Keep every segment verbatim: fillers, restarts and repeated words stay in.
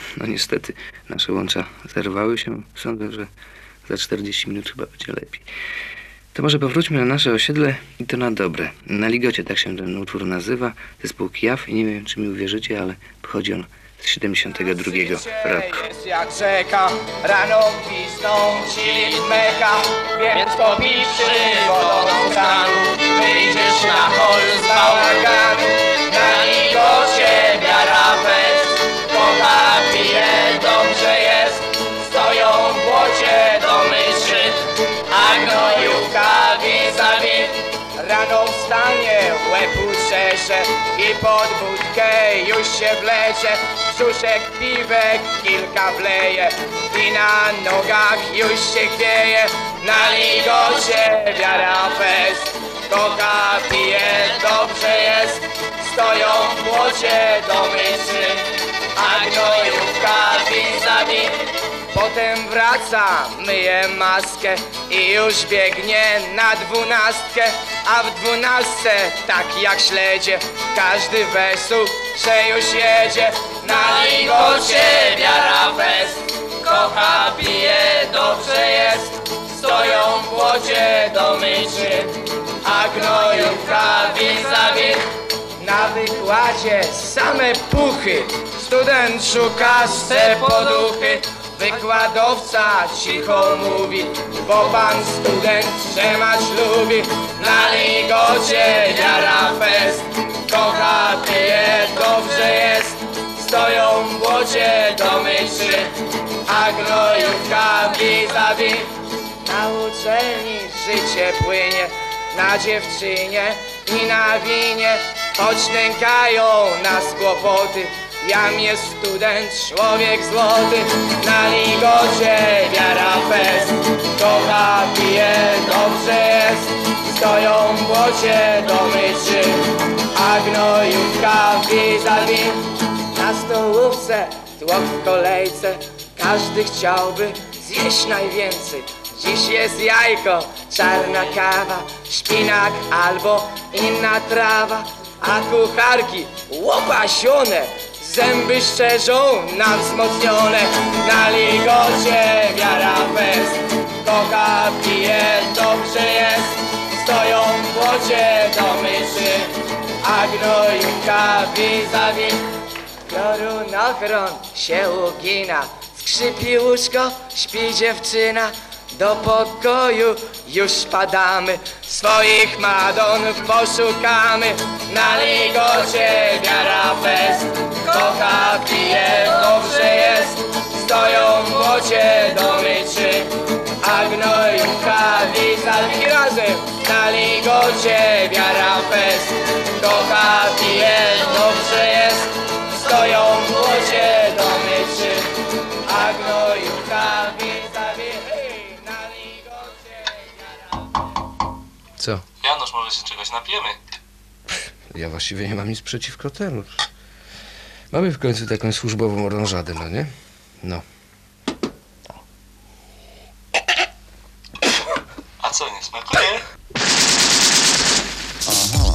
No niestety, nasze łącza zerwały się. Sądzę, że za czterdzieści minut chyba będzie lepiej. To może powróćmy na nasze osiedle i to na dobre. Na Ligocie, tak się ten utwór nazywa. Zespół Kijaw i nie wiem, czy mi uwierzycie, ale pochodzi on z siedemdziesiątego drugiego roku. Jest jak rzeka, rano gwizdną ci meka, więc popiwszy wodą stanu, wyjdziesz na hol z bałaganu. Na Ligocie wiara fest, kocha pije, dobrze jest, stoją w błocie domy trzy, a gnojówka vis-a-vis. Rano wstanie, łeb uszerze i pod wódkę już się wlecze. Brzuszek piwek kilka wleje i na nogach już się chwieje. Na Ligocie wiara fest, kocha pije, dobrze jest, stoją w błocie domy trzy, a gnojówka vis-a-vis. Potem wraca, myje maskę i już biegnie na dwunastkę, a w dwunastce, tak jak śledzie, każdy wesół, że już jedzie. Na Ligocie wiara fest, kocha pije, dobrze jest, stoją w błocie domy trzy, a gnojówka vis-a-vis. Na wykładzie same puchy, student szuka swe poduchy. Wykładowca cicho mówi, bo pan student trzymać lubi. Na Ligocie wiara fest, kocha pije, dobrze jest, stoją w błocie domy trzy, a gnojówka vis-a-vis. Na uczelni życie płynie, na dziewczynie i na winie, choć nękają nas kłopoty. Jam jest student, człowiek złoty. Na Ligocie wiara fest, kocha pije, dobrze jest, stoją w błocie domy trzy, a gnojówka vis-a-vis. Na stołówce tłok w kolejce, każdy chciałby zjeść najwięcej. Dziś jest jajko, czarna kawa, szpinak albo inna trawa, a kucharki łopasione, zęby szczerzą nam wzmocnione. Na Ligocie wiara fest, kocha pije, dobrze jest, stoją w błocie domy trzy, a gnojówka vis-a-vis. Piorunochron się ugina, skrzypi łóżko, śpi dziewczyna. Do pokoju już padamy, swoich madon poszukamy. Na Ligocie wiara fest, kocha pije, dobrze jest, stoją w błocie domy trzy, a gnojówka vis-a-vis. Razem. Na Ligocie wiara fest, kocha pije, dobrze jest, stoją w błocie domy trzy, a gnojówka vis-a-vis. Co? Janusz, może się czegoś napijemy? Ja właściwie nie mam nic przeciwko temu. Mamy w końcu taką służbową orężadę, no nie? No. A co, nie smakuje? Aha.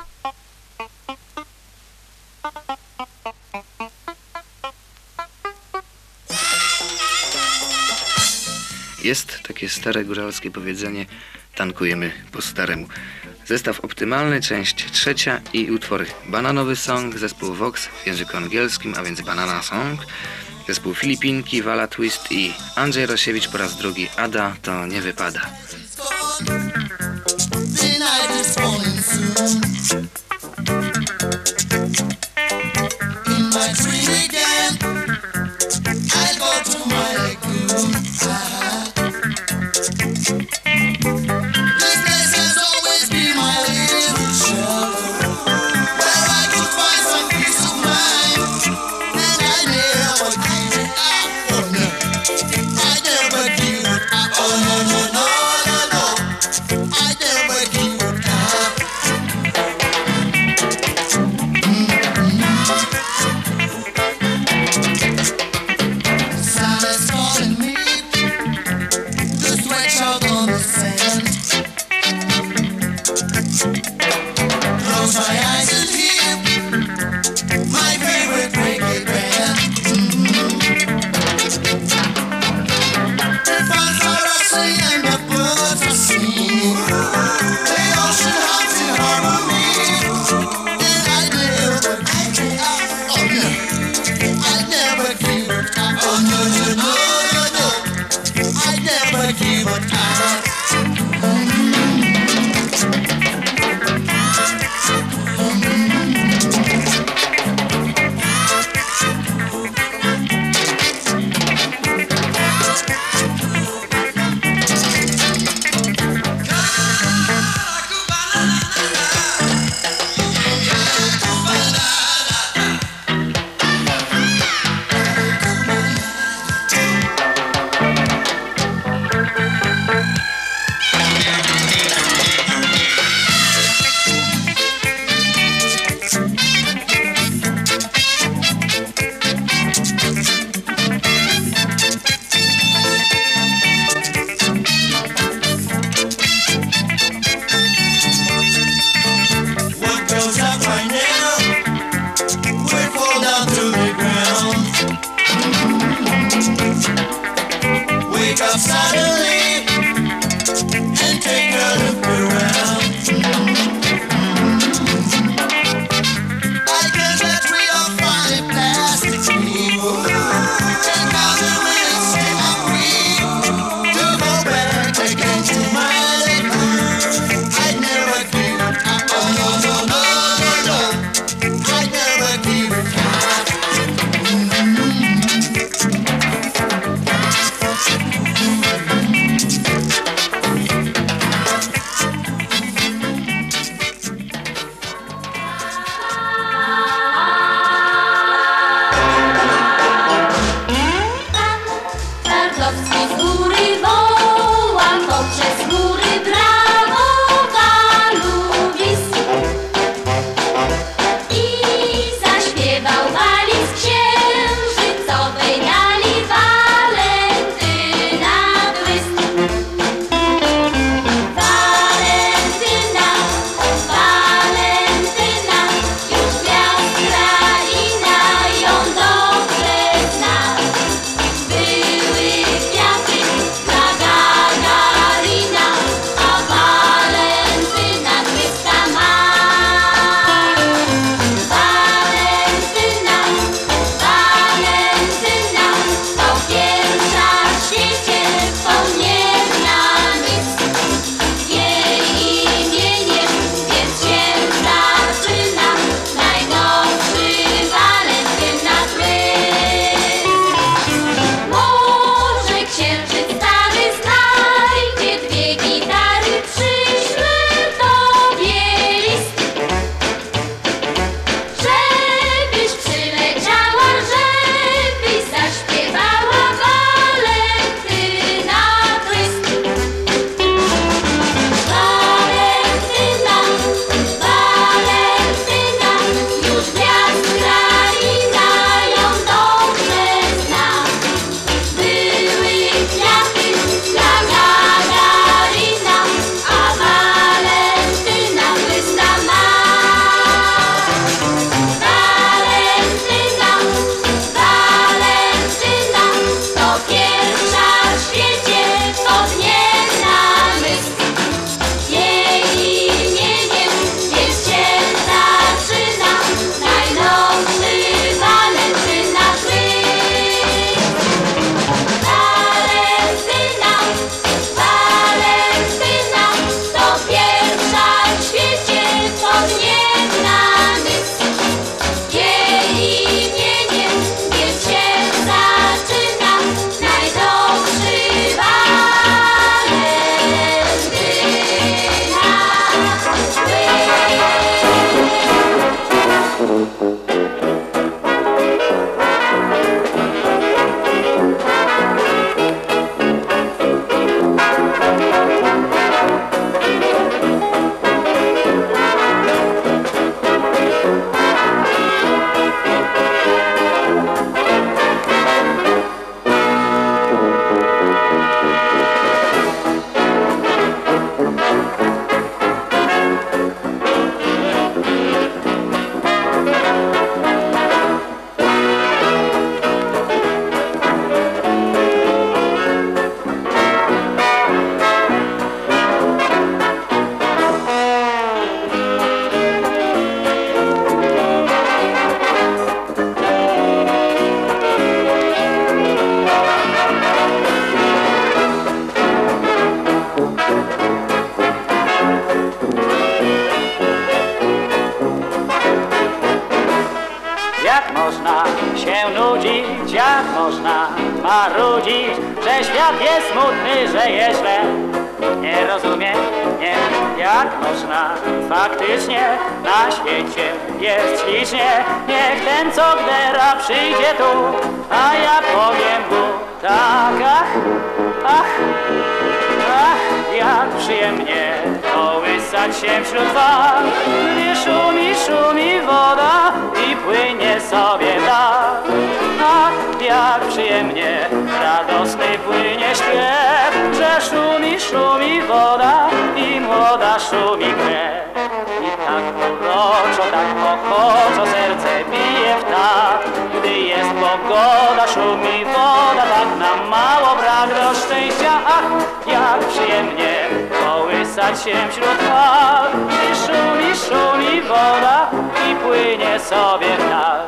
Jest takie stare góralskie powiedzenie: tankujemy po staremu. Zestaw optymalny, część trzecia i utwory: Bananowy Song, zespół Vox w języku angielskim, a więc Banana Song, zespół Filipinki, Wala Twist i Andrzej Rosiewicz po raz drugi, Ada, to nie wypada. nudzić, jak można marudzić, że świat jest smutny, że jest źle. Nie rozumiem, nie, jak można faktycznie na świecie jest ślicznie. Niech ten, co gdera, przyjdzie tu, a ja powiem mu tak, ach, ach, ach, jak przyjemnie kołysać się wśród fal, gdy szumi, szumi woda i płynie sobie tak. Ach, jak przyjemnie radosny płynie śpiew, że szumi, szumi woda i młoda szumi krew. I tak uroczo, tak ochoczo serce bije w tak, gdy jest pogoda, szumi woda, tak nam mało brak do szczęścia. Ach, jak przyjemnie kołysać się wśród fal, gdy szumi, szumi woda i płynie sobie w tak.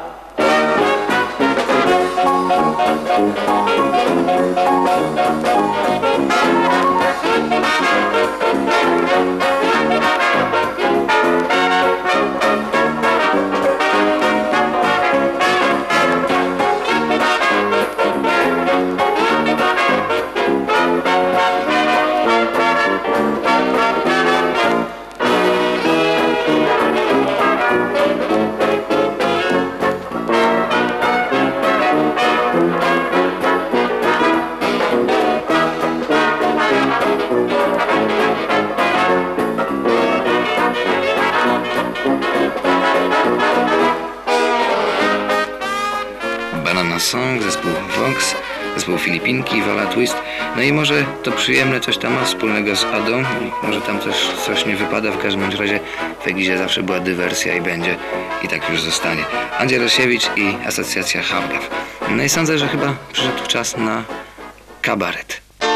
Banana Song, zespół Vox, zespół Filipinki, Wola Twist. No i może to przyjemne coś tam ma wspólnego z Adą, i może tam też coś nie wypada. W każdym bądź razie w Egizie zawsze była dywersja i będzie, i tak już zostanie. Andrzej Rosiewicz i asocjacja Hawgaw. No i sądzę, że chyba przyszedł czas na kabaret.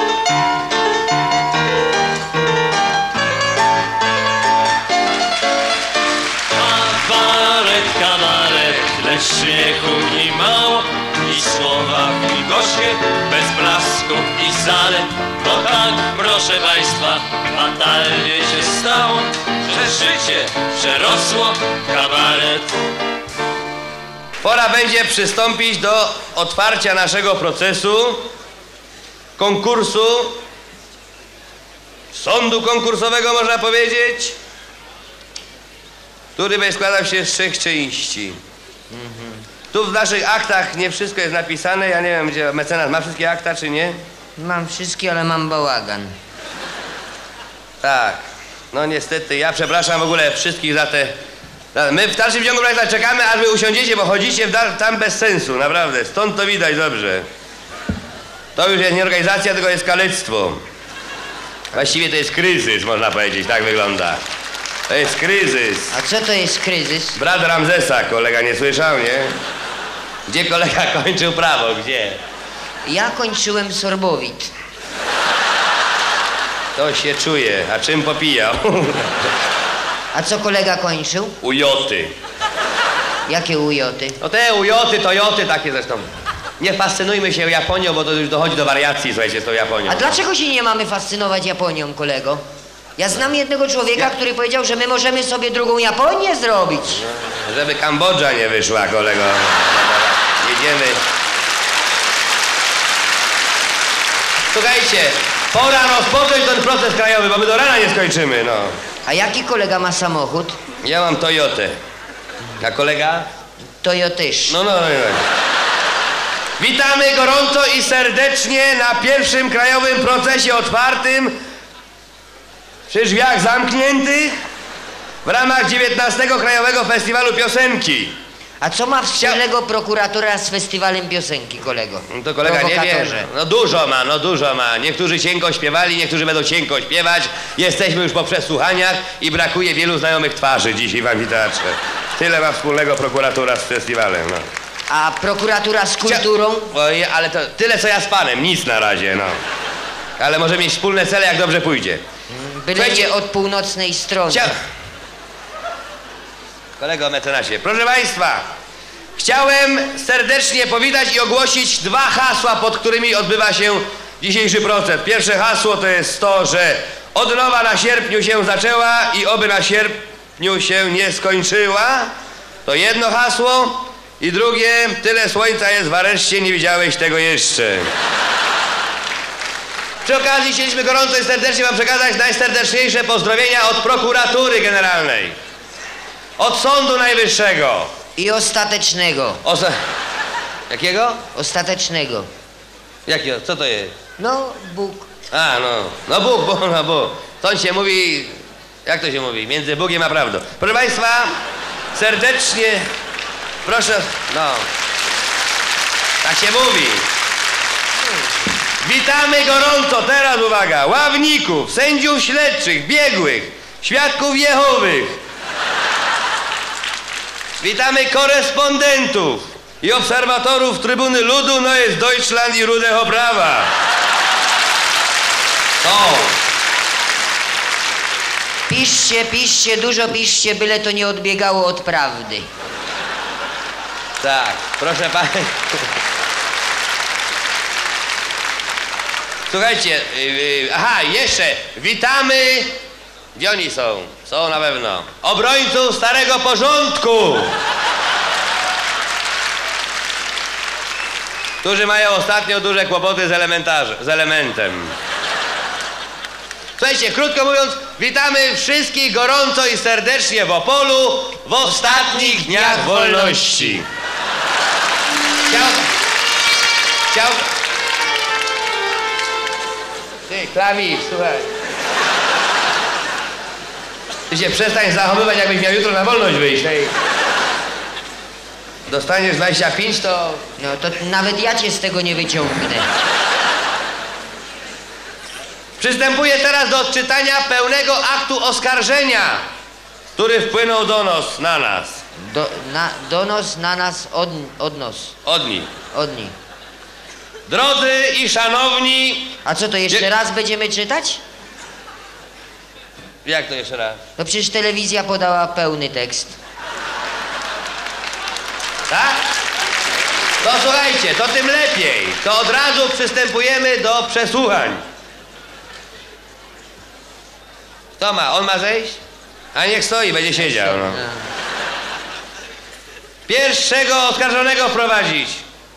Kabaret, kabaret, lecz śmiechu i mało, i słowa i goście, bez blasków i zalet. No tak, proszę Państwa, fatalnie się stało, że życie przerosło kabaret. Pora będzie przystąpić do otwarcia naszego procesu, konkursu, sądu konkursowego można powiedzieć, który będzie składał się z trzech części. Mhm. Tu w naszych aktach nie wszystko jest napisane, ja nie wiem, gdzie mecenas ma wszystkie akta, czy nie? Mam wszystkie, ale mam bałagan. Tak, no niestety, ja przepraszam w ogóle wszystkich za te... My w dalszym ciągu Państwa czekamy, aż wy usiądziecie, bo chodzicie w dar, tam bez sensu, naprawdę, stąd to widać dobrze. To już jest nie organizacja, tylko jest kalectwo. Właściwie to jest kryzys, można powiedzieć, tak wygląda. To jest kryzys. A co to jest kryzys? Brat Ramzesa, kolega nie słyszał, nie? Gdzie kolega kończył prawo, gdzie? Ja kończyłem sorbowit. To się czuje, a czym popijał? A co kolega kończył? Ujoty. Jakie ujoty? No te ujoty, tojoty takie zresztą. Nie fascynujmy się Japonią, bo to już dochodzi do wariacji, słuchajcie, z tą Japonią. A dlaczego się nie mamy fascynować Japonią, kolego? Ja znam jednego człowieka, Ja- który powiedział, że my możemy sobie drugą Japonię zrobić. Żeby Kambodża nie wyszła, kolego. Jedziemy. Słuchajcie, pora rozpocząć ten proces krajowy, bo my do rana nie skończymy, no. A jaki kolega ma samochód? Ja mam Toyotę. A kolega? Toyotysz. No, no, no, no. Witamy gorąco i serdecznie na pierwszym krajowym procesie otwartym przy drzwiach zamkniętych w ramach dziewiętnastego Krajowego Festiwalu Piosenki. A co ma wspólnego prokuratura z festiwalem piosenki, kolego? No to kolega nie wie. Prowokatorze. No dużo ma, no dużo ma. Niektórzy cienko śpiewali, niektórzy będą cienko śpiewać. Jesteśmy już po przesłuchaniach i brakuje wielu znajomych twarzy dzisiaj w amfiteatrze. Tyle ma wspólnego prokuratura z festiwalem, no. A prokuratura z kulturą? Oj, ale to tyle co ja z panem, nic na razie, no. Ale może mieć wspólne cele, jak dobrze pójdzie. Byle Słuchajcie- nie od północnej strony. Chcia... Kolego mecenasie, proszę państwa, chciałem serdecznie powitać i ogłosić dwa hasła, pod którymi odbywa się dzisiejszy proces. Pierwsze hasło to jest to, że odnowa na sierpniu się zaczęła i oby na sierpniu się nie skończyła. To jedno hasło. I drugie, tyle słońca jest w areszcie, nie widziałeś tego jeszcze. Przy okazji chcieliśmy gorąco i serdecznie wam przekazać najserdeczniejsze pozdrowienia od prokuratury generalnej. Od Sądu Najwyższego. I ostatecznego. Osta... Jakiego? Ostatecznego. Jakiego? Co to jest? No, Bóg. A, no. No Bóg, Bóg, no Bóg. To się mówi... Jak to się mówi? Między Bugiem a prawdą. Proszę państwa, serdecznie... Proszę... No. Tak się mówi. Witamy gorąco, teraz uwaga, ławników, sędziów śledczych, biegłych, świadków Jehowych. Witamy korespondentów i obserwatorów Trybuny Ludu, no jest Deutschland i Rudeho Prawa. To. Piszcie, piszcie, dużo piszcie, byle to nie odbiegało od prawdy. Tak, proszę państwa. Słuchajcie, yy, yy, aha, jeszcze witamy, gdzie oni są? Są na pewno. Obrońców starego porządku, którzy mają ostatnio duże kłopoty z, z elementem. Słuchajcie, krótko mówiąc, witamy wszystkich gorąco i serdecznie w Opolu w ostatnich dniach wolności. Chciał... Chciał... Ty, klawisz, słuchaj. Ty się przestań zachowywać, jakbyś miał jutro na wolność wyjść. Ej. Dostaniesz dwadzieścia pięć, to... No to nawet ja cię z tego nie wyciągnę. Przystępuję teraz do odczytania pełnego aktu oskarżenia, który wpłynął do nas, na nas. Do, na, donos na nas od, od nos. Od nich. Od nich. Drodzy i szanowni... A co, to jeszcze Dzie- raz będziemy czytać? Jak to jeszcze raz? No przecież telewizja podała pełny tekst. Tak? To słuchajcie, to tym lepiej. To od razu przystępujemy do przesłuchań. Kto ma? On ma zejść? A niech stoi, będzie siedział. No. Pierwszego oskarżonego wprowadzić.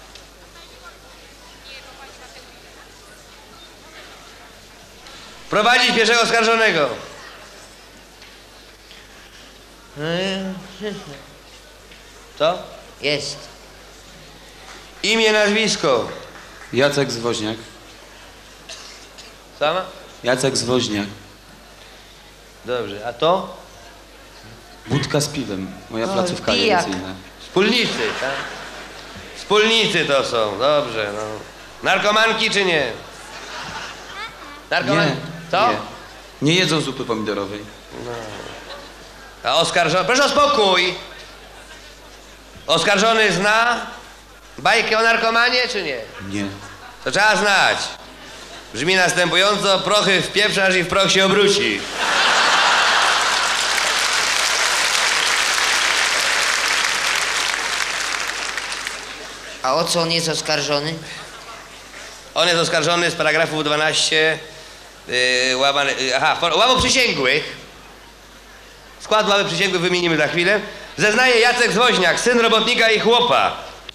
Prowadzić pierwszego oskarżonego. Co? Jest. Imię, nazwisko. Jacek Zwoźniak. Sama? Jacek Zwoźniak. Dobrze, a to? Budka z piwem. Moja O, placówka pijak. agencyjna. Wspólnicy, tak? Wspólnicy to są, dobrze, no. Narkomanki czy nie? Narkomanki? Nie. Co? Nie. Nie jedzą zupy pomidorowej. A oskarżony... Proszę o spokój! Oskarżony zna bajkę o narkomanie, czy nie? Nie. To trzeba znać. Brzmi następująco: prochy wpieprzasz i w proch się obróci. A o co on jest oskarżony? On jest oskarżony z paragrafu dwanaście yy, łamane, yy, aha, for, łamu przysięgłych. Skład ławy przysięgłych wymienimy za chwilę. Zeznaje Jacek Zwoźniak, syn robotnika i chłopa.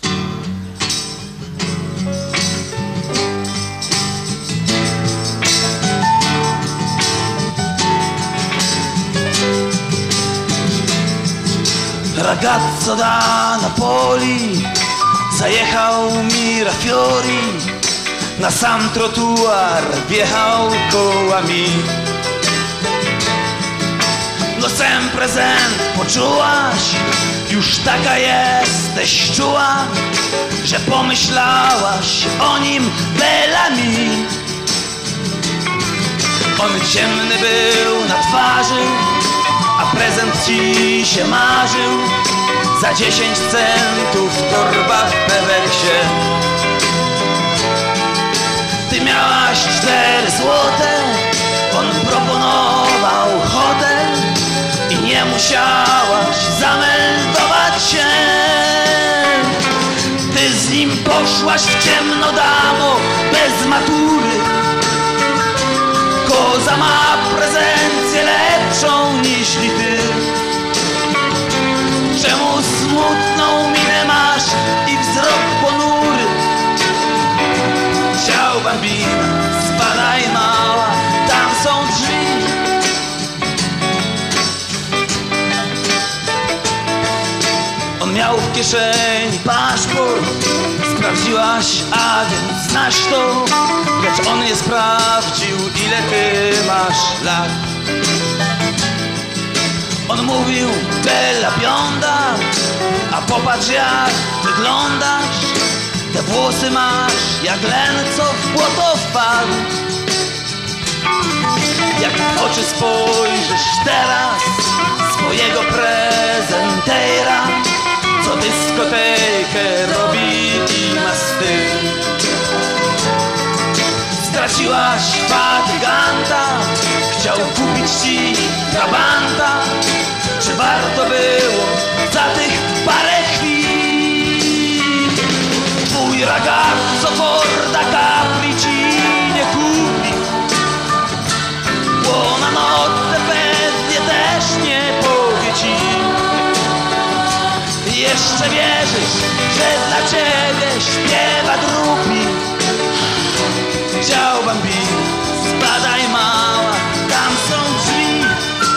Ragazzo da Napoli zajechał mi Rafiori, na sam trotuar wjechał kołami. No sem prezent poczułaś, już taka jesteś czuła, że pomyślałaś o nim belami. On ciemny był na twarzy, a prezent ci się marzył. Za dziesięć centów torba w Peweksie. Ty miałaś cztery złote, on proponował hotel i nie musiałaś zameldować się. Ty z nim poszłaś w ciemno, damo, bez matury. Koza ma prezencję lepszą niż ty. Czemu smutną minę masz, kieszeni paszport. Sprawdziłaś, a więc znasz to, lecz on nie sprawdził, ile ty masz lat. On mówił bella bionda, a popatrz jak wyglądasz. Te włosy masz jak len, co w błoto wpadł. Jak w oczy spojrzysz teraz swojego prezentera, co dyskotekę robi i ma styl. Straciłaś fatyganta, chciał kupić ci trabanta. Czy warto było za tych parę chwil? Twój ragazzo Forda Capri ci nie kupi, Buona notte pewnie też nie powie ci. Jeszcze wierzysz, że dla ciebie śpiewa drugi. Ciao bambino, spadaj mała, tam są drzwi.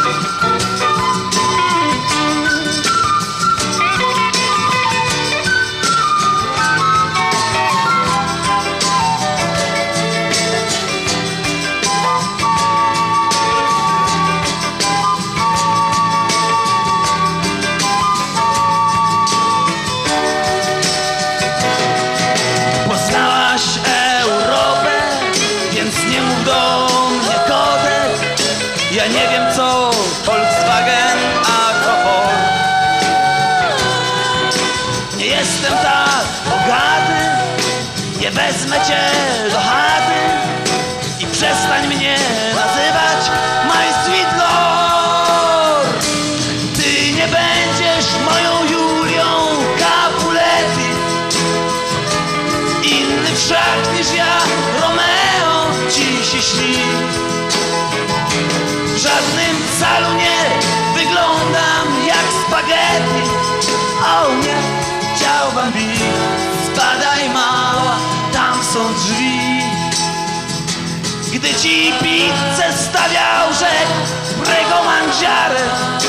Poznałaś Europę, więc nie mów do mnie kodek. Ja nie wiem co Volkswagen, a Opel. Nie jestem tak bogaty, nie wezmę cię do chaty. I przestań mnie nazywać my sweet lord. Ty nie będziesz moją Julią Capuletti, inny wszak niż ja, Romeo ci się śni. W żadnym salonie wyglądam jak spaghetti. O nie, ciao bambino, spadaj mała, tam są drzwi. Gdy ci pizzę stawiał rzek Prego Mangiare,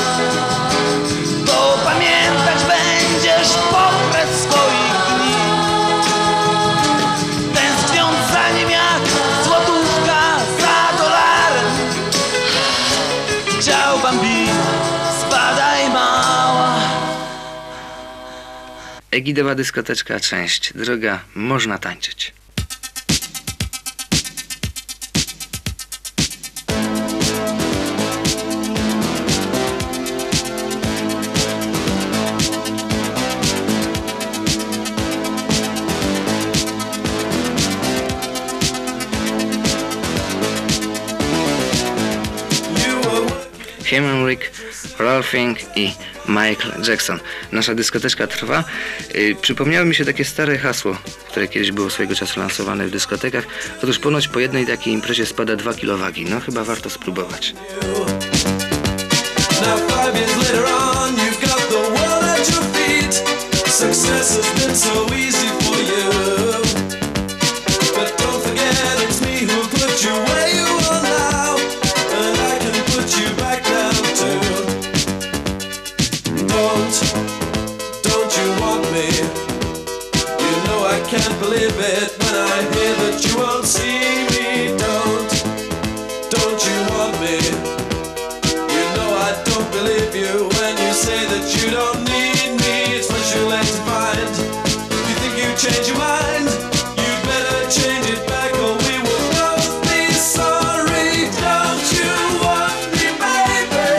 to pamiętać będziesz pokres swoich dni. Tęskniąc za nim jak złotówka za dolarem. Ciao bambino, spadaj mała. Egidowa dyskoteczka, część druga, można tańczyć. Human Rick, Rolfing i Michael Jackson. Nasza dyskoteczka trwa. Yy, przypomniało mi się takie stare hasło, które kiedyś było swojego czasu lansowane w dyskotekach. Otóż ponoć po jednej takiej imprezie spada dwa kilo wagi. No chyba warto spróbować. Can't believe it when I hear that you won't see me. Don't, don't you want me? You know I don't believe you when you say that you don't need me. It's much too late to find. You think you change your mind? You'd better change it back or we will both be sorry. Don't you want me, baby?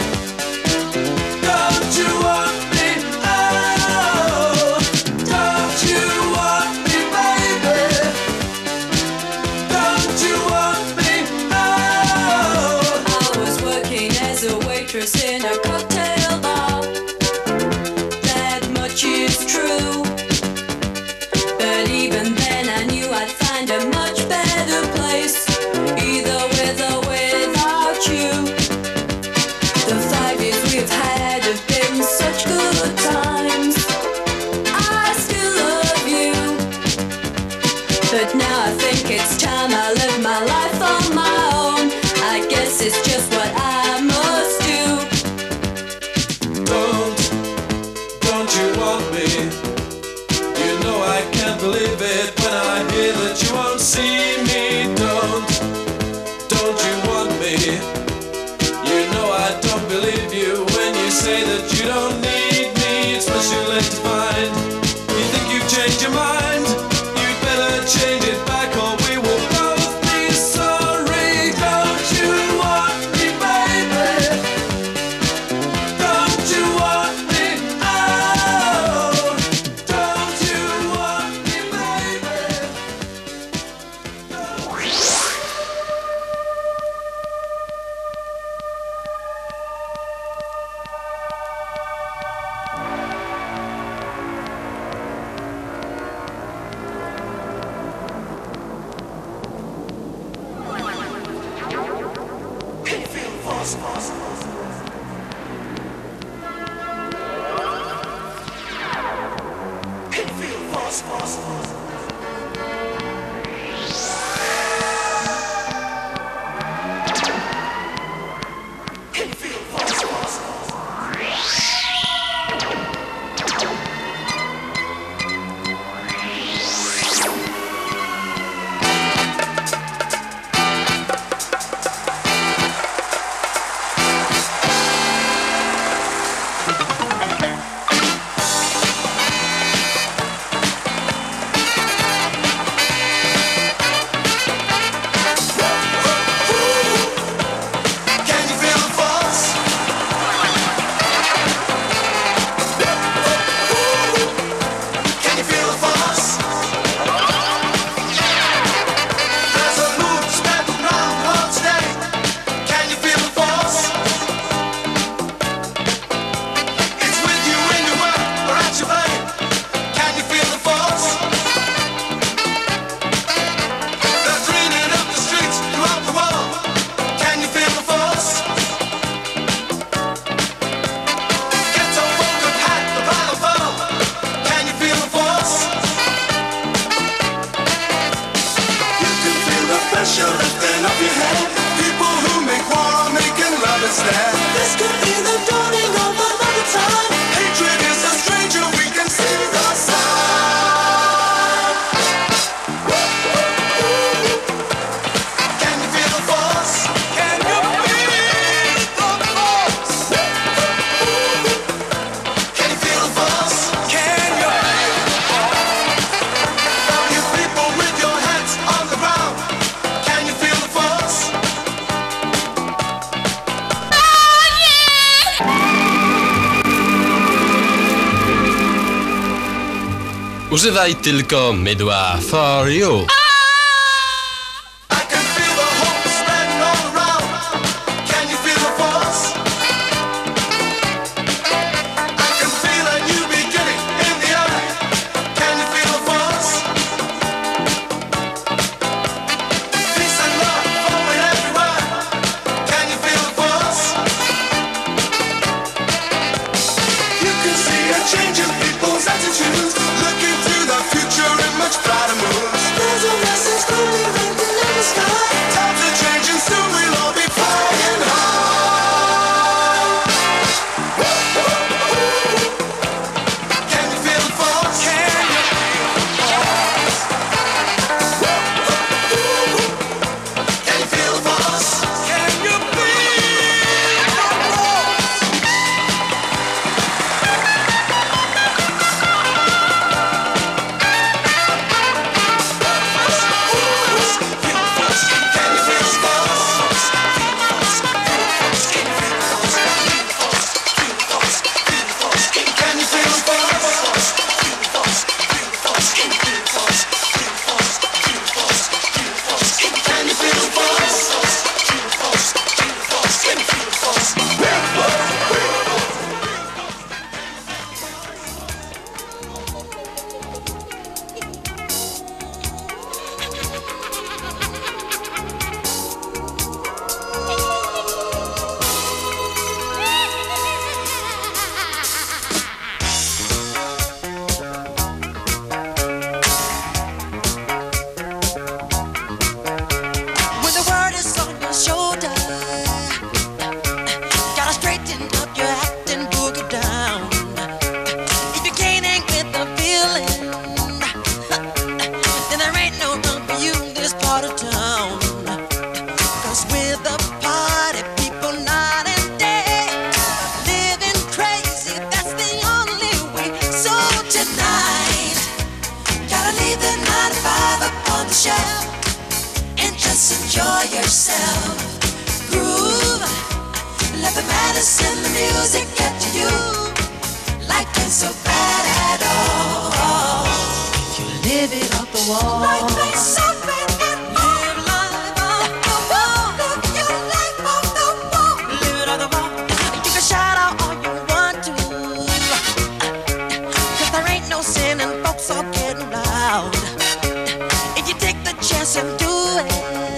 Don't you want me? Oh, don't you want me? In a cocktail bar, that much is true. But even then I knew I'd find a much better place, either with or without you. The five years we've had have been such good times. I still love you, but now I think it's time I live my life on my own. I guess it's just what I must do. Don't, don't you want me? see me, don't, don't you want me? You know I don't believe you when you say that you don't need me. It's much too late to find. You think you've changed your mind? You'd better change it back or we will both be sorry. Don't you want me, baby? Don't you want me? Oh, don't you want me, baby? Używaj tylko mydła for you. Changing people's attitudes, looking to the future in much brighter moods. There's a shelf and just enjoy yourself. Groove, let the medicine, the music get to you. Life ain't so bad at all. You live it off the wall. Life ain't so bad at all. Live life off the wall. Live your life off the wall. Live it off the wall. You can shout out all you want to, 'cause there ain't no sin and folks are getting loud. If you take the chance and do it,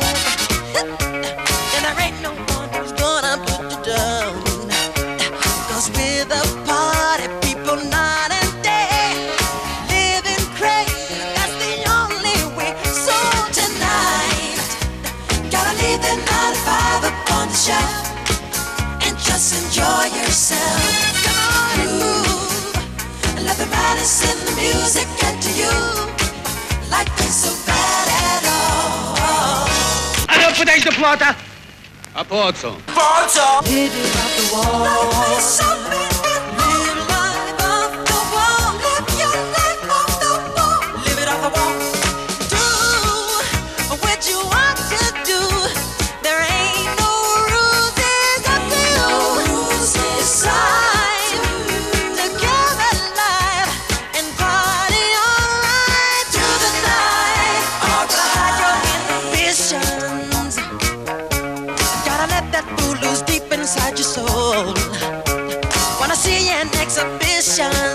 then there ain't no one who's gonna put you down. 'Cause with a party, people night and day, living crazy, that's the only way. So tonight, gotta leave the nine to five up on the shelf and just enjoy yourself. Come on and move, let the medicine, the music get to you. Life ain't so bad at all. Ale podejść do płota! A po co? Po co? Live it off the wall. Life ain't so bad at all. Live life off the wall. Live your life off the wall. Live it off the wall. Do what you want to do. There ain't no rules, it's up to you. Rules decide to give it life and party alright through the night. Hide your inhibitions. Gotta let that fool loose deep inside your soul. Wanna see an exhibition?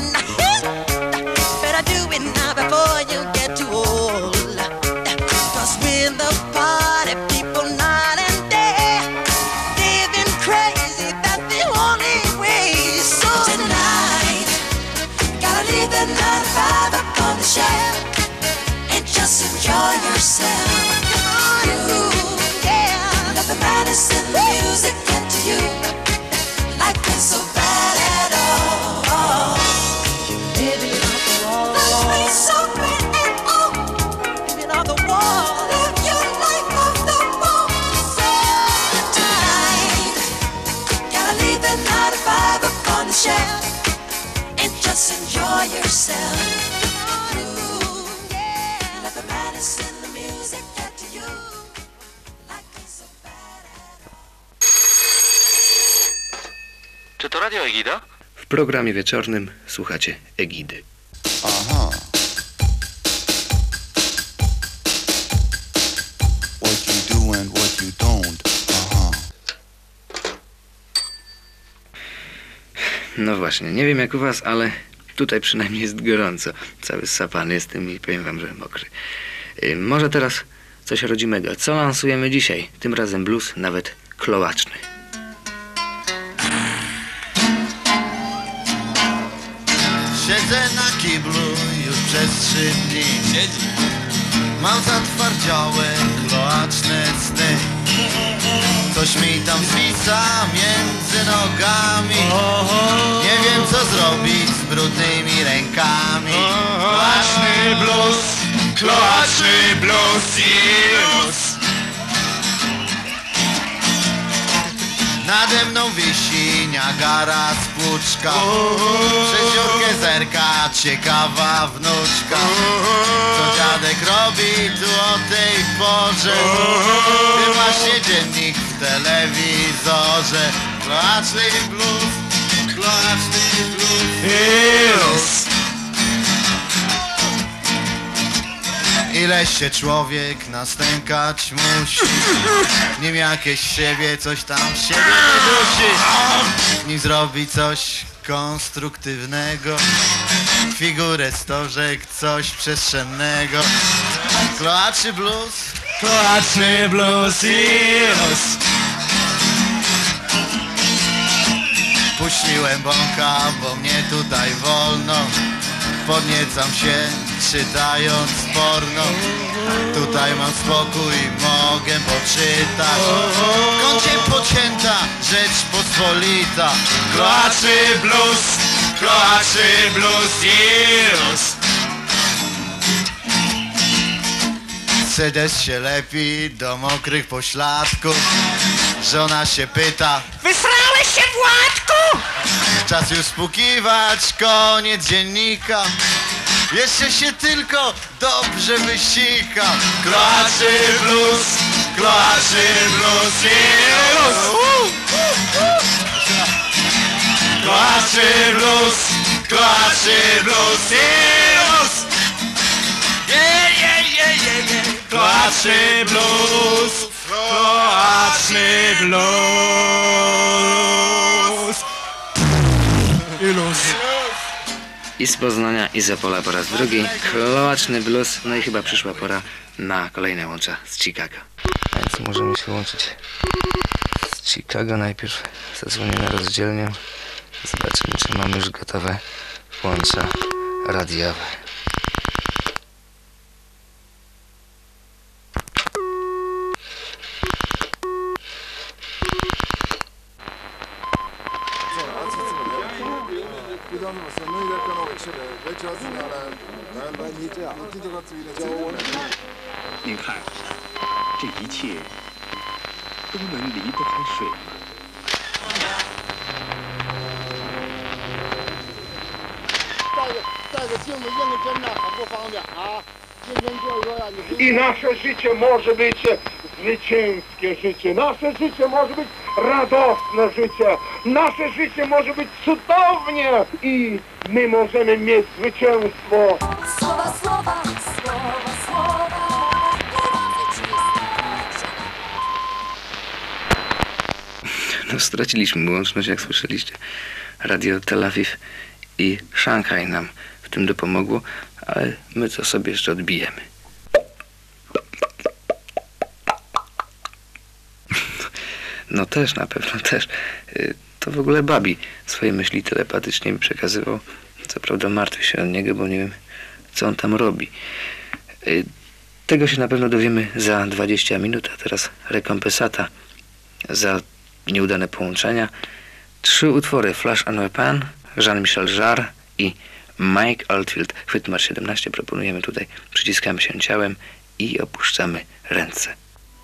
Better do it now before you get too old. 'Cause with the party, people night and day, living crazy, that's the only way. So tonight, gotta leave the nine to five up on the shelf and just enjoy yourself. Come on and move, yeah. Let the medicine, the music get to you. Life ain't so bad at all. Live it off the wall. Life ain't so bad at all. Live it off the wall. Live your life off the wall. So tonight, gotta leave the nine to five up on the shelf and just enjoy yourself. Ooh, yeah. Let the medicine, the music get to you. Life ain't so bad at all. Czy to Radio Egida? W programie wieczornym słuchacie Egidy. Aha. What you do and what you don't. Aha. No właśnie, nie wiem jak u was, ale tutaj przynajmniej jest gorąco. Cały sapany jestem i powiem wam, że mokry. Yy, może teraz coś rodzimego. Co lansujemy dzisiaj? Tym razem blues, nawet kloaczny. Siedzę na kiblu już przez trzy dni. Mam zatwardziałe, kloaczne sny. Coś mi tam zwisa między nogami. Nie wiem co zrobić z brudnymi rękami. Kloaczny blues, kloaczny blues i luz. Nade mną wisi Niagara spłuczka. Przez dziurkę zerka ciekawa wnuczka. Co dziadek robi tu o tej porze? Gdy właśnie dziennik w telewizorze. Kloaczny blues, kloaczny blues i luz. Ile się człowiek nastękać musi, nim jakieś siebie coś tam z siebie wydusi, nim zrobi coś konstruktywnego, figurę stożek, coś przestrzennego. Kloaczny blues, Kloaczny blues i luz. puściłem bąka, bo mnie tutaj wolno. Podniecam się, czytając porno. Tutaj mam spokój, mogę poczytać. Kąciem pocięta, rzecz pospolita. Kloaczny blues, kloaczny blues i luz. C D się lepi do mokrych pośladków. Żona się pyta: wysrałeś się, Władku? Czas już spukiwać, koniec dziennika. jeszcze się tylko dobrze wysikam. Kloaczy blues, kloaczy blues, jeros. Kloaczy blues, kloaczy blues, jeros. Yeah, yeah, yeah, yeah, yeah. Kloaczy blues, kloaczy blues. Ilus. I z Poznania, i z Opola po raz drugi. Kloaczny blues. No i chyba przyszła pora na kolejne łącza z Chicago. A więc możemy się łączyć z Chicago. Najpierw zadzwonię na rozdzielnię. Zobaczymy, czy mamy już gotowe łącza radiowe. 您看，这一切都能离得开水吗？ 戴个戴个镜子印个针呢，很不方便啊。认真做一个呀，你。 I nasze życie może być zwycięskie życie, nasze życie może być radosne życie, nasze życie może być cudownie i my możemy mieć zwycięstwo. Słowa, słowa, słowa, słowa. No, straciliśmy łączność, jak słyszeliście. Radio Tel Awiw i Szanghaj nam w tym dopomogło, ale my to sobie jeszcze odbijemy. No też, na pewno też. To w ogóle Babi swoje myśli telepatycznie mi przekazywał. Co prawda martwię się o niego, bo nie wiem, co on tam robi. Tego się na pewno dowiemy za dwadzieścia minut, a teraz rekompensata za nieudane połączenia. Trzy utwory: Flash and Weapon, Jean-Michel Jarre i Mike Oldfield. Chwyt numer siedemnaście proponujemy tutaj. Przyciskamy się ciałem i opuszczamy ręce.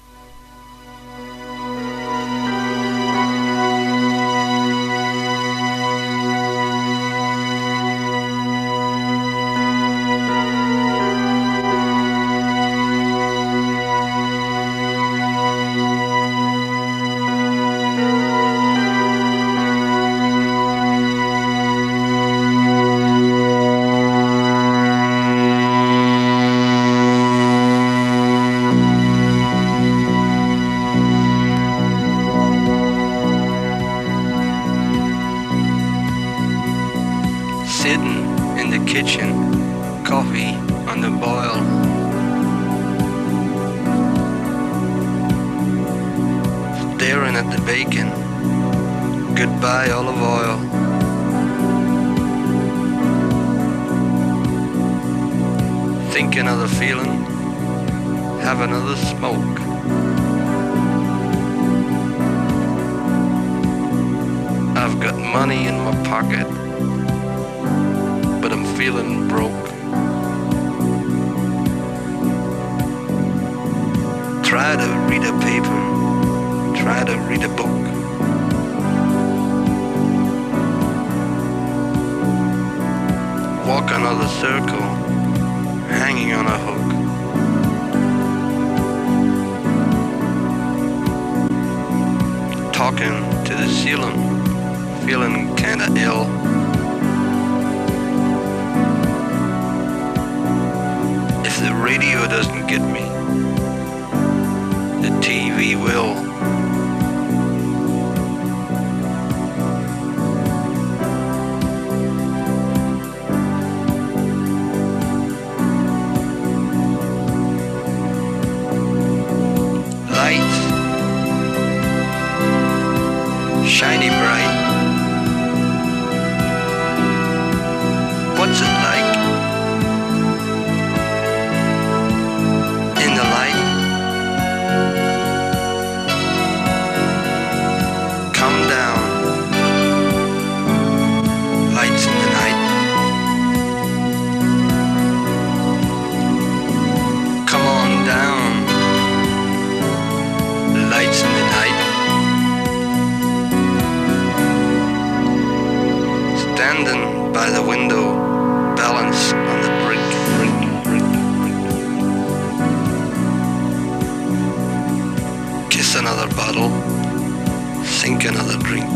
Shiny bright. What's it like in the light? another bottle, sink another drink.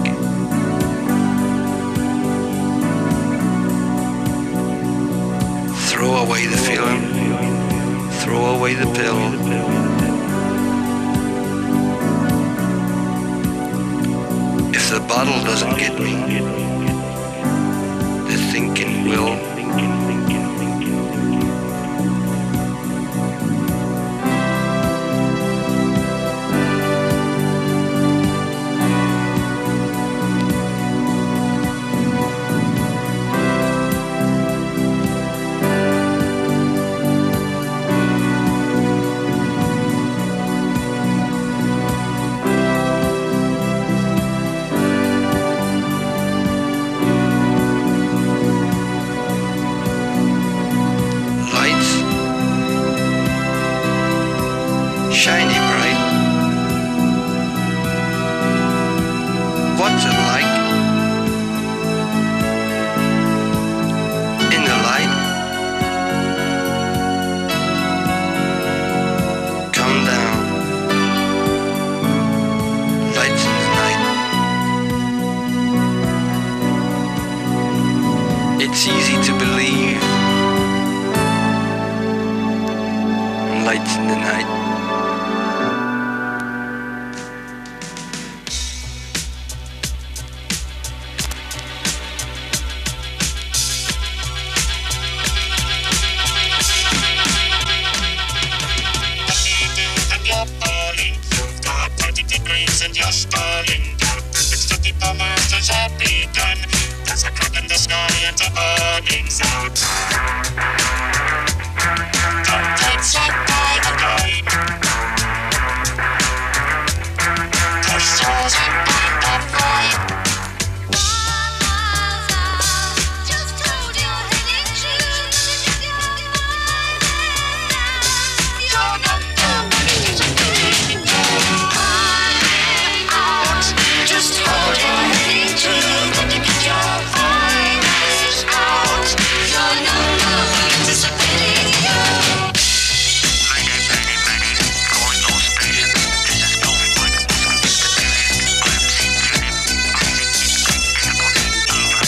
Throw away the feeling, throw away the pill. If the bottle doesn't get me, the thinking will. Shiny bright. What's it like? In the light. Come down. Lights in the night. It's easy to believe. Lights in the night. And you're stalling down. It's the people masters have begun. There's a crack in the sky and a burning sound. Don't get set by the game. Push yours and find the flame. Just hold your head in tune. You're not the one who's a good just hold your head in tune and you get your finest out. You're not the one anticipating you. Many, many, many, going no space. This is no fun. I've seen Philip. I think he's going to put it over.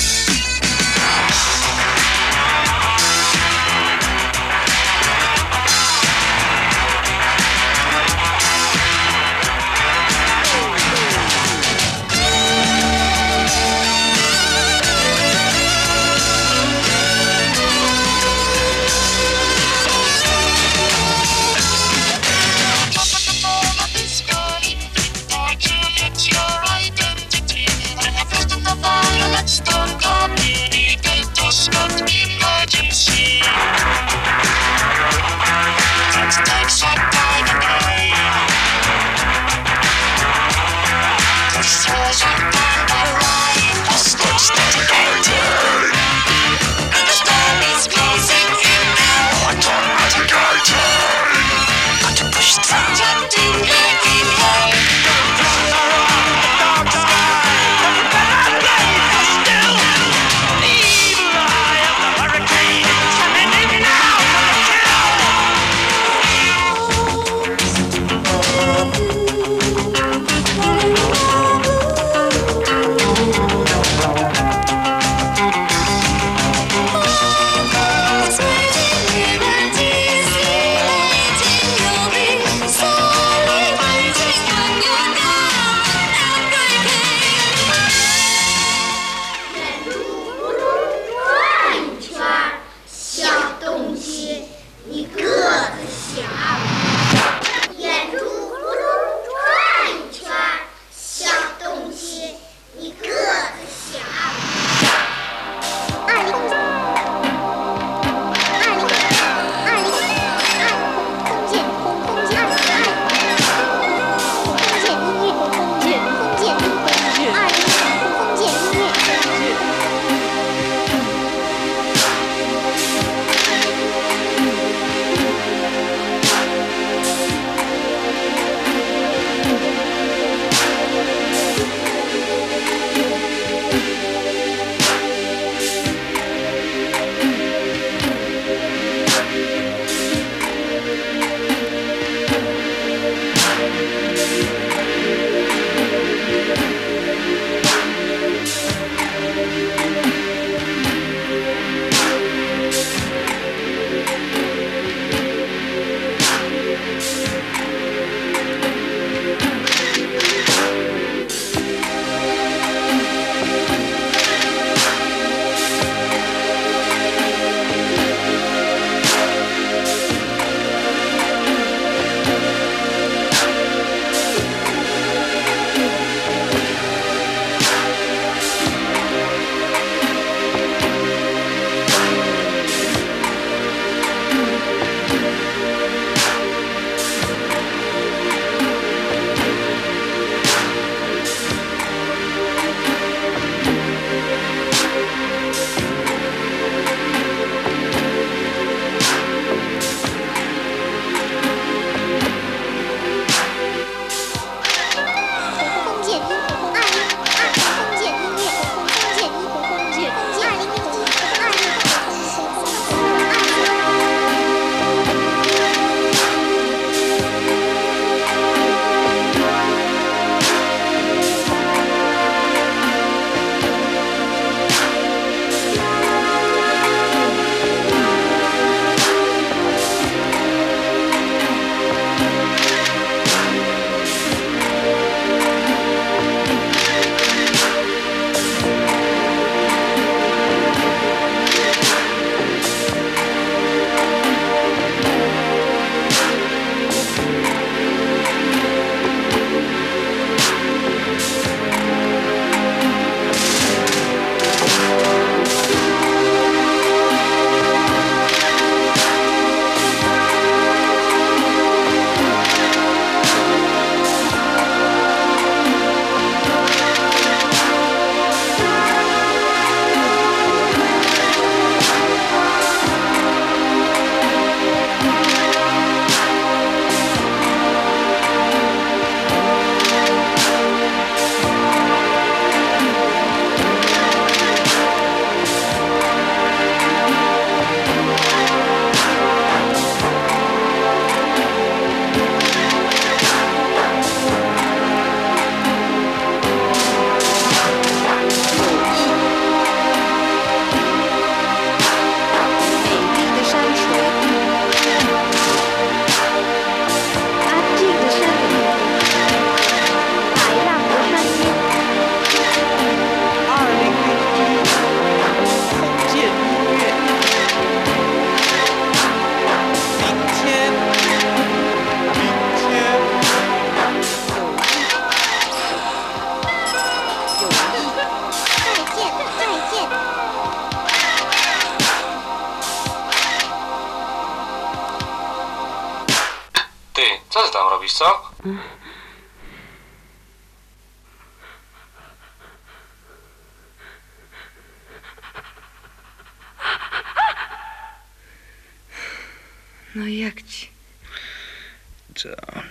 Ty, co ty tam robisz, co? No jak ci? John.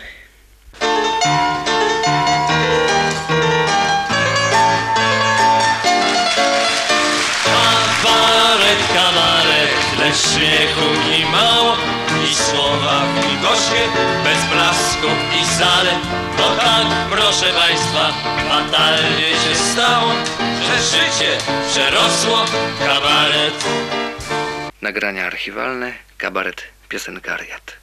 Kabaret, kabaret, lecz śmiechu i mało, i słowa i gorzkie, bez blasków i zalet. To tak, proszę państwa, fatalnie się stało, że życie przerosło kabaret. Nagrania archiwalne, kabaret, piosenkariat.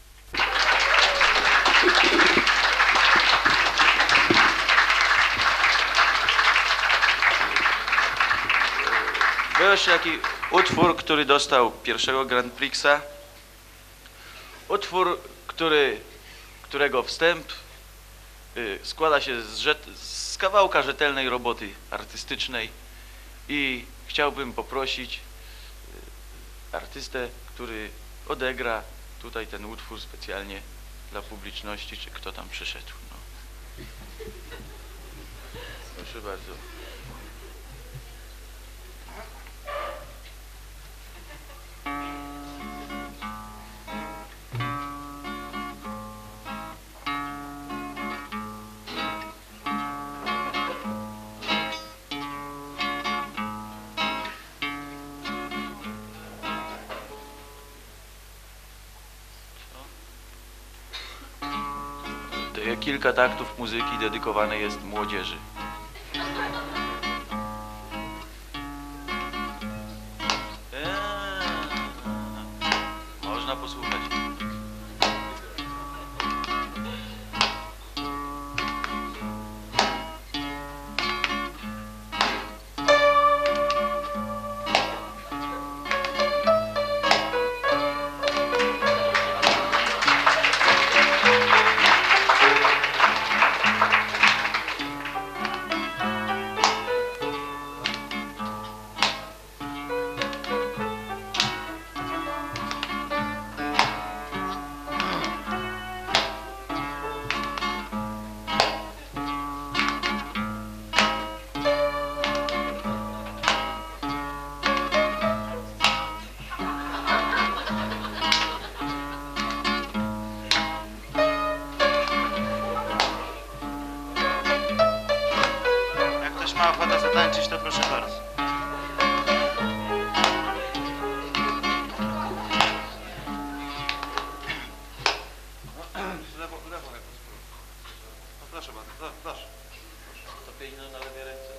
Był jeszcze taki utwór, który dostał pierwszego Grand Prixa. Utwór, który, którego wstęp y, składa się z, rzet, z kawałka rzetelnej roboty artystycznej i chciałbym poprosić y, artystę, który odegra tutaj ten utwór specjalnie dla publiczności, czy kto tam przyszedł. No. Proszę bardzo. Kilka taktów muzyki dedykowane jest młodzieży. Eee, można posłuchać. Ma ochotę zatańczyć, to proszę bardzo. Lewo, lewo, lewo. No proszę bardzo, proszę. To piękno na lewej ręce.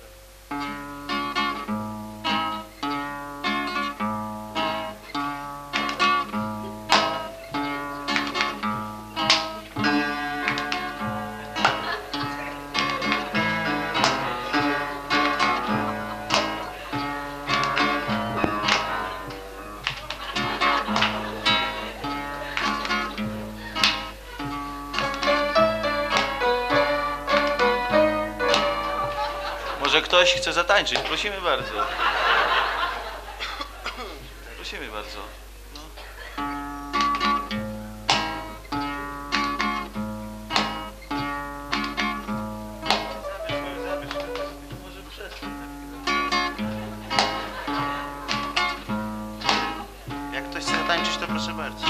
Może ktoś chce zatańczyć? Prosimy bardzo. Prosimy bardzo. No. Jak ktoś chce zatańczyć, to proszę bardzo.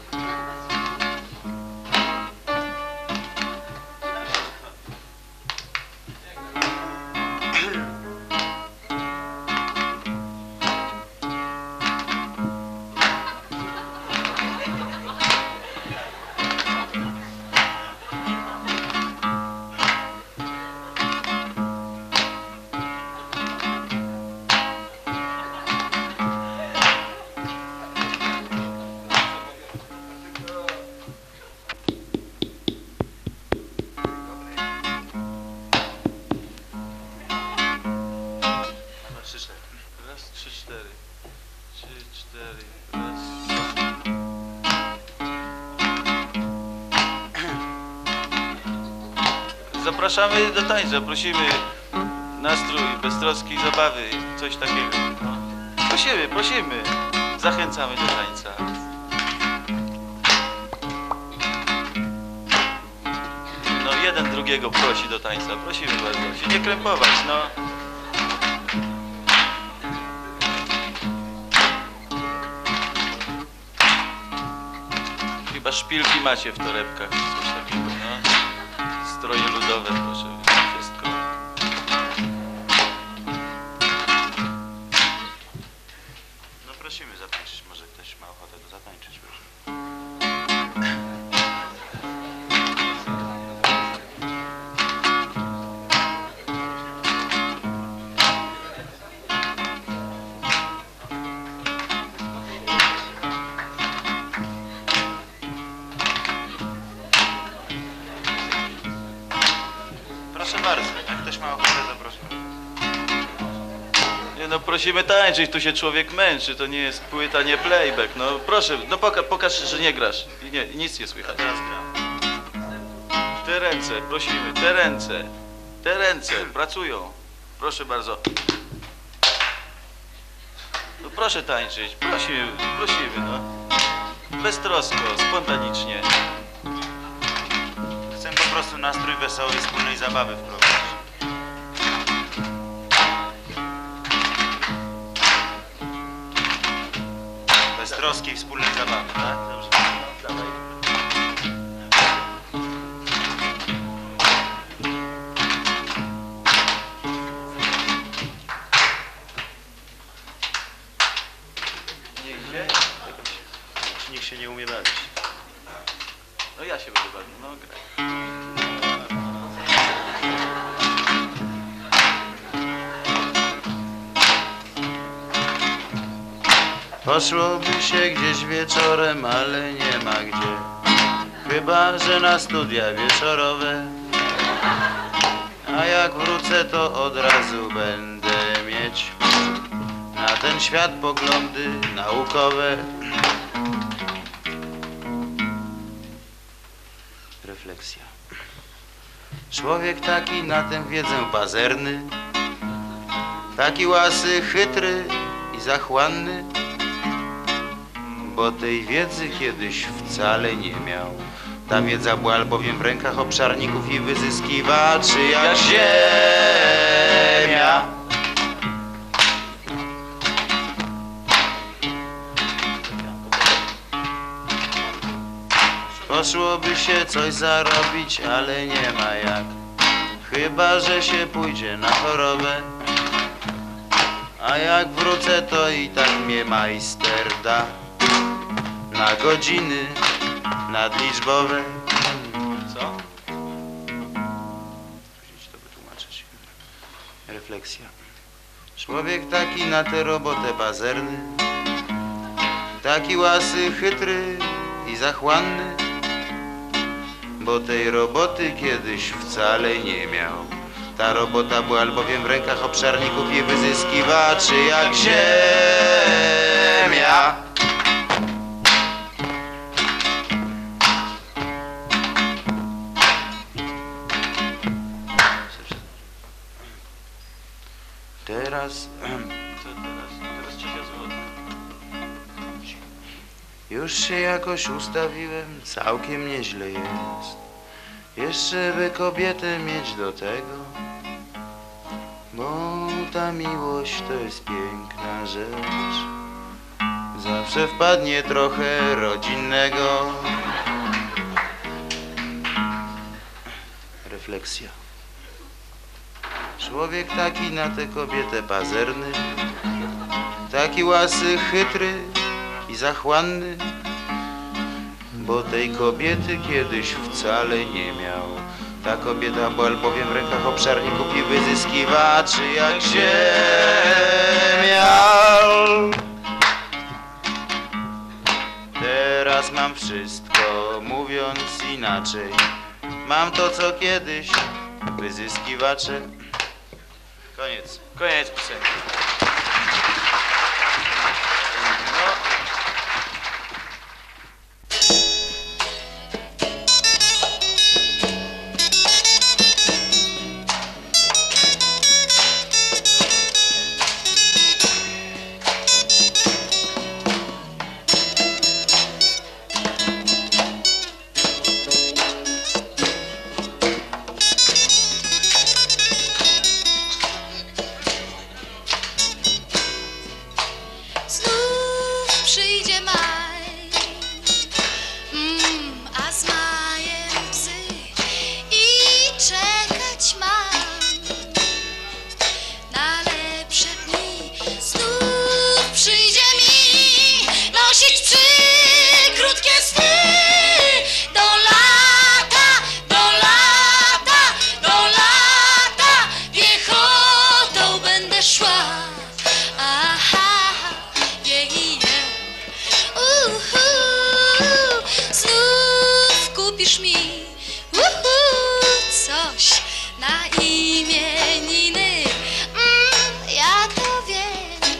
Zapraszamy do tańca, prosimy. Nastrój, beztroskiej zabawy, coś takiego. No. Prosimy, prosimy. Zachęcamy do tańca. drugiego prosi do tańca. Prosimy bardzo, się nie krępować, no. Chyba szpilki macie w torebkach, coś takiego, no. Stroje ludowe, proszę, wszystko. No prosimy zatańczyć, może ktoś ma ochotę to zatańczyć, proszę. Proszę bardzo, jak ktoś ma ochotę, zapraszam. Nie no, prosimy tańczyć, tu się człowiek męczy, to nie jest płyta, nie playback. No proszę, no poka pokaż, że nie grasz. I nie, nic nie słychać. Teraz gram. Te ręce, prosimy, te ręce, te ręce pracują. Proszę bardzo. No proszę tańczyć, prosimy, prosimy, no. Beztrosko, spontanicznie. Chcę po prostu nastrój wesołej, wspólnej zabawy wprowadzić. Beztroskiej, wspólnej zabawy, tak? Dobrze. Dawaj. Niech się? Nikt się nie umie bawić. No ja się będę bawił, no graj. Poszłoby się gdzieś wieczorem, ale nie ma gdzie. Chyba że na studia wieczorowe. A jak wrócę, to od razu będę mieć na ten świat poglądy naukowe. Refleksja. Człowiek taki na tę wiedzę pazerny, taki łasy, chytry i zachłanny, bo tej wiedzy kiedyś wcale nie miał. Ta wiedza była albowiem w rękach obszarników i wyzyskiwaczy jak ziemia. Poszłoby się coś zarobić, ale nie ma jak. Chyba że się pójdzie na chorobę. A jak wrócę, to i tak mnie majster da na godziny nadliczbowe. Co? Musicie to wytłumaczyć. Refleksja. Człowiek taki na tę robotę pazerny, taki łasy, chytry i zachłanny, bo tej roboty kiedyś wcale nie miał. Ta robota była albowiem w rękach obszarników i wyzyskiwaczy jak ziemia. Teraz... Co teraz? Teraz trzecia złota. Już się jakoś ustawiłem, całkiem nieźle jest. Jeszcze by kobietę mieć do tego, bo ta miłość to jest piękna rzecz. Zawsze wpadnie trochę rodzinnego. Refleksja. Człowiek taki na tę kobietę pazerny, taki łasy, chytry i zachłanny, bo tej kobiety kiedyś wcale nie miał. Ta kobieta była albowiem w rękach obszarników i wyzyskiwaczy jak ziemia. Teraz mam wszystko, mówiąc inaczej. Mam to co kiedyś wyzyskiwacze. Koniec. Koniec piosenki. mi uhu, coś na imieniny. Mm, ja to wiem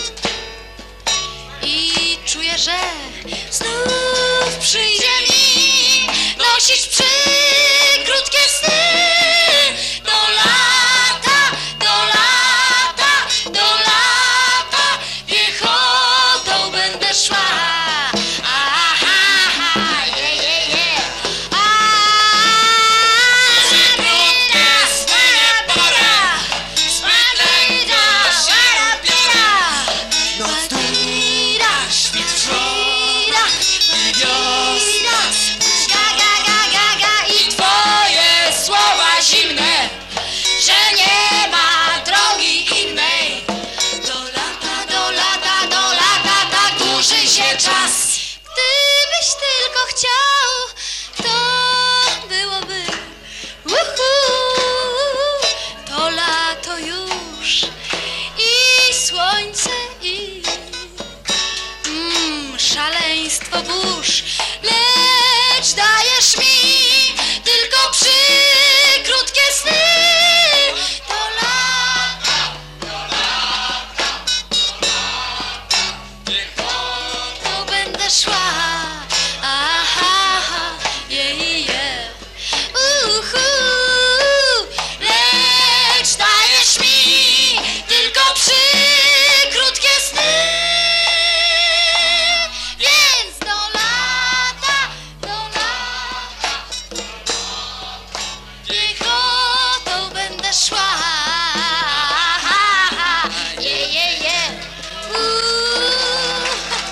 i czuję, że znów przyjdzie mi nosić przykrótkie sny. Do lata, do lata, do lata piechotą będę szła. Aha, je, je, je. A, krótkie sny nie pora, zbyt lekka szara biura. Noc długa, świt wczora i wiosna. Ga, ga, ga, ga, ga i twoje słowa zimne, że nie ma drogi innej. Do lata, do lata, do lata tak dłuży się czas. Gdybyś tylko chciał, to byłoby uhu, to lato już i słońce i mm, szaleństwo burz. Lecz dajesz mi tylko przykrótkie sny. Do lata, do lata, do lata piechotą będę szła. Aha, je, je, uhu. Lecz dajesz mi tylko przykrótkie sny. Więc do lata, do lata, piechotą będę szła. Je, je, je. Uuu.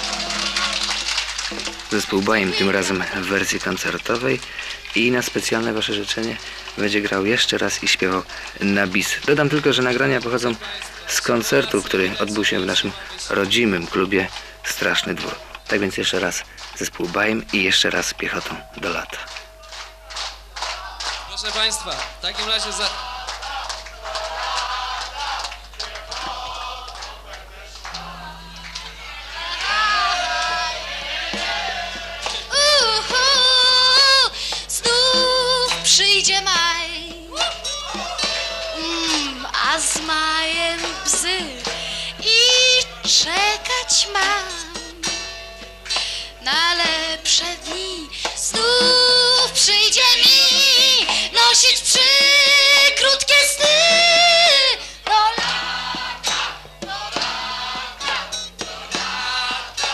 Zespół Baim tym razem w wersji koncertowej i na specjalne wasze życzenie będzie grał jeszcze raz i śpiewał na bis. Dodam tylko, że nagrania pochodzą z koncertu, który odbył się w naszym rodzimym klubie Straszny Dwór. Tak więc jeszcze raz zespół Baim i jeszcze raz piechotą do lata. Proszę Państwa, w takim razie za... Uhu, znów przyjdzie maj, mm, a z majem bzy i czekać mam na lepsze dni. Znów przyjdzie mi nosić przykrótkie sny. Do lata, do lata, do lata.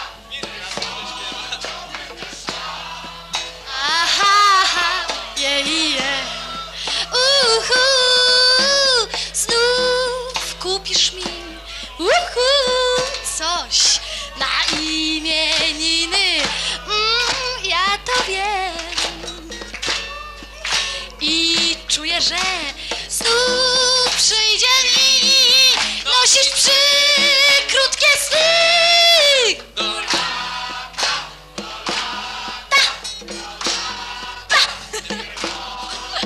Aha, je, je. Uhu, znów kupisz mi uhu, coś na imieniny. Mm, ja to wiem i czuję, że znów przyjdzie mi nosić przykrótkie sny. Do lata, do lata, ta, ta.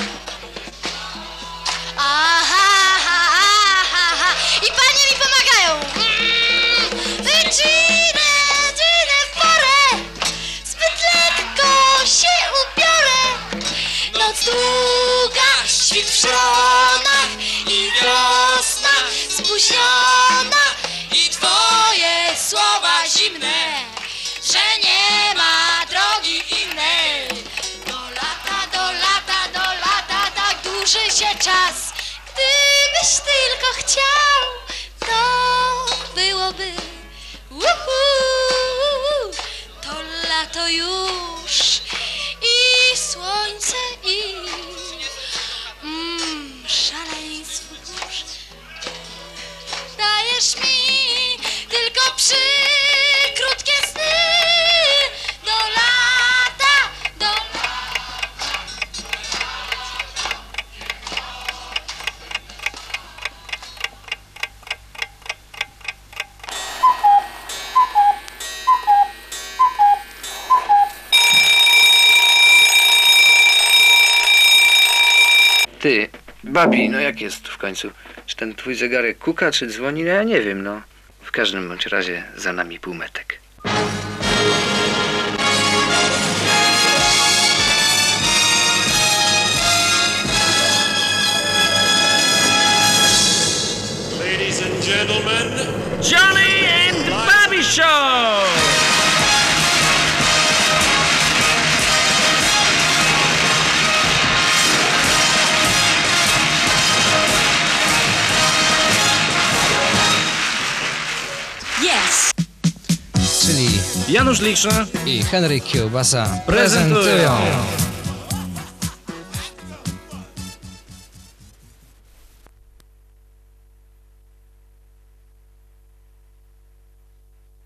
Aha, aha, aha. I panie mi pomagają. Mm, wycinę, dzinę w porę, zbyt lekko się ubiorę. Noc długa, świt w stronach i wiosna spóźniona i twoje słowa zimne, że nie ma drogi innej. Do lata, do lata, do lata tak dłuży się czas. Gdybyś tylko chciał, to byłoby uhu, to lato już i słońce i mm, szaleństwo burz. Dajesz mi tylko przykrótkie sny. Do lata, do lata. Ty, babi, no jak jest w końcu? Czy ten twój zegarek kuka, czy dzwoni? No ja nie wiem, no. W każdym bądź razie za nami półmetek. Janusz Liksza i Henryk Kiełbasa prezentują